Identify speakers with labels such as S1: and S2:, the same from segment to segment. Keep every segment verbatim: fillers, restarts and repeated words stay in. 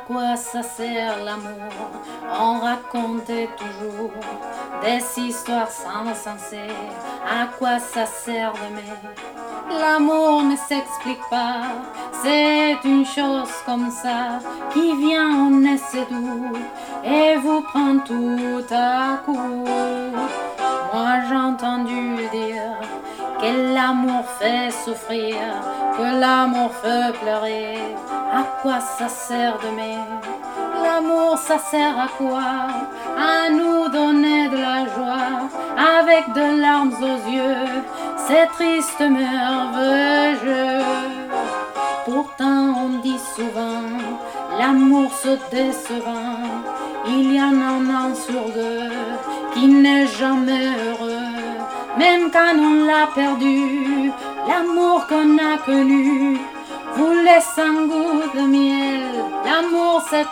S1: quoi ça sert l'amour? On racontait toujours des histoires sans sens. À quoi ça sert d'aimer? L'amour ne s'explique pas, c'est une chose comme ça qui vient en essai doux et vous prend tout à coup. Moi j'ai entendu dire que l'amour fait souffrir, que l'amour fait pleurer. À quoi ça sert d'aimer? L'amour ça sert à quoi? À nous donner de la joie avec de larmes aux yeux, c'est triste merveilleux. Pourtant on dit souvent l'amour se décevant, il y en a un sur deux qui n'est jamais heureux. Même quand on l'a perdu, l'amour qu'on a connu vous laisse un goût de miel. L'amour c'est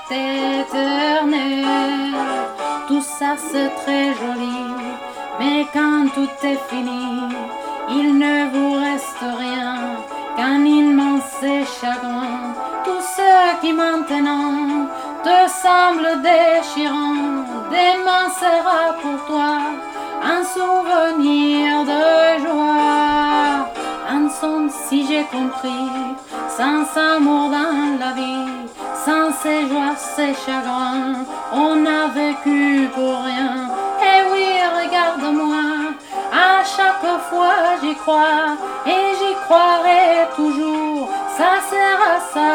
S1: éternel. Tout ça c'est très joli, mais quand tout est fini, il ne vous reste rien qu'un immense chagrin. Tout ce qui maintenant te semble déchirant, demain sera pour toi un souvenir de joie. Un son, si j'ai compris, sans amour dans la vie, sans ces joies, ces chagrins, on a vécu pour rien. Et oui, regarde-moi, à chaque fois j'y crois et j'y croirai toujours. Ça sert à ça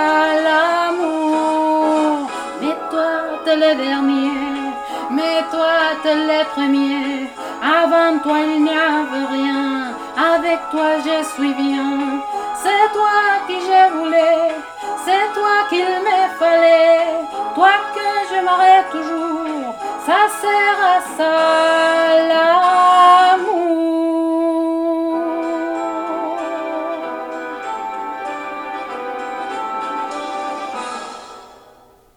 S1: l'amour. Mais toi t'es le dernier, mais toi t'es le premier. Avant toi il n'y avait rien, avec toi je suis bien. C'est toi qui je voulais, c'est toi qu'il me fallait, toi que je m'arrête toujours. Ça sert à ça là.